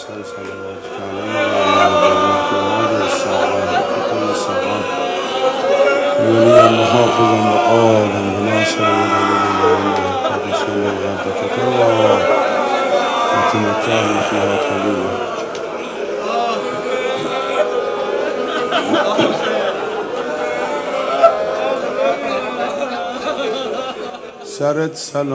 أحسن صلواتك علينا وعلى الصحابة في كل صغار وليا محافظا وقائدا وناصرا ودليلا وقادسا لعبادتك الله وتمتعنا فيها طويلا. سرت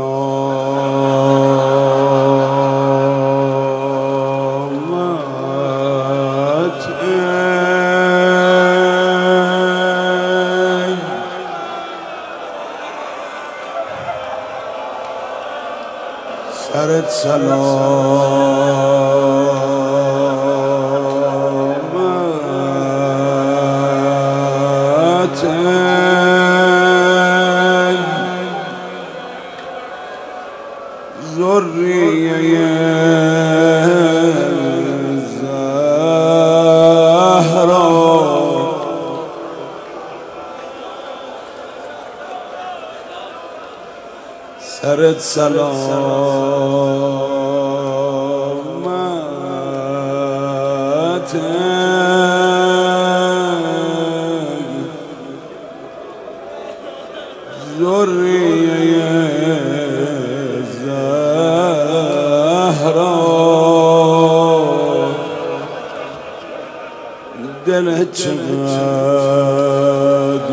سلامت سرت سلامت ذرية الزهراء سرت سلامت ذرية دلت شغاد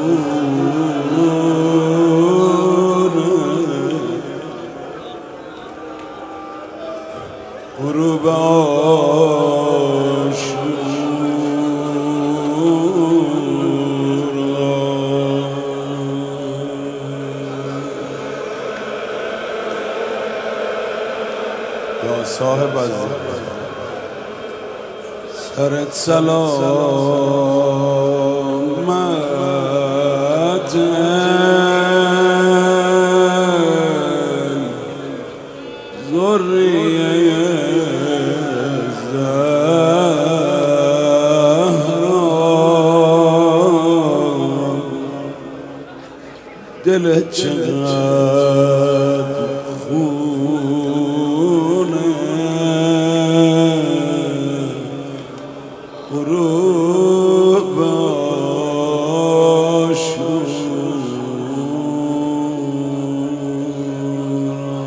خونه غروب عاشورا يا صاحب الزمان سرت سلامت ذرية الزهراء دلت شغاد خونه غروب عاشورا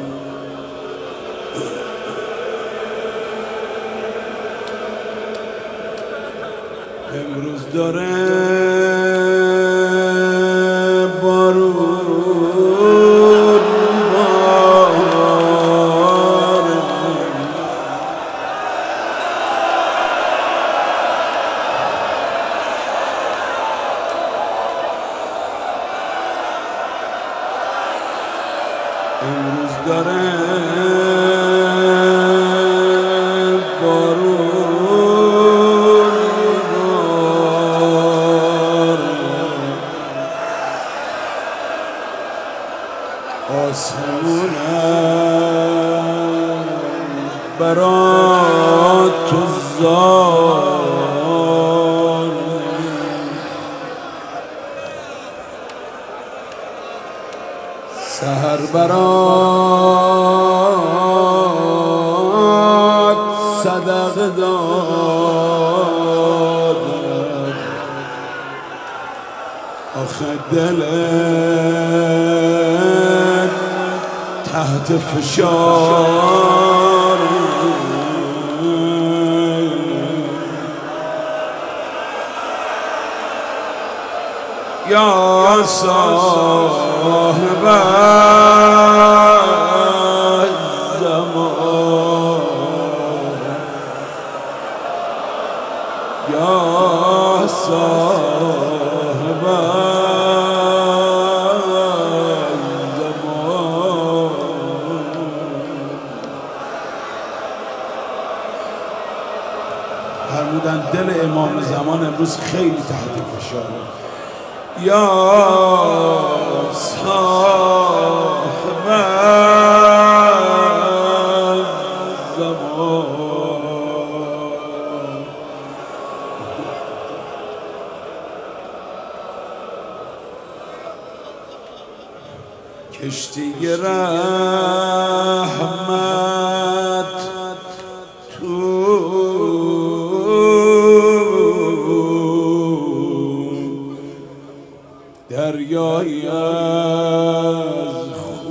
امروز داره بارون امروز داره بارون آسمونم برات تو زار سحر برات صدق داد آخه دلت تحت فشار یا صاحب الزمان یا صاحب فرمودن دل امام زمان امروز خیلی تحت فشاره. یا صاحب الزمان کشتی رحمت دریایی از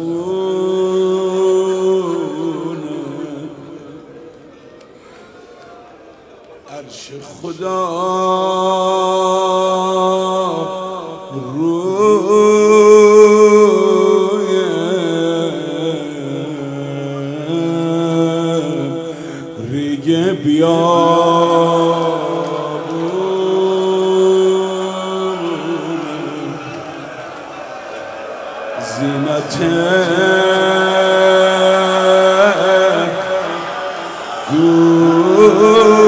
خون عرش خدا روی ریگ زینت گور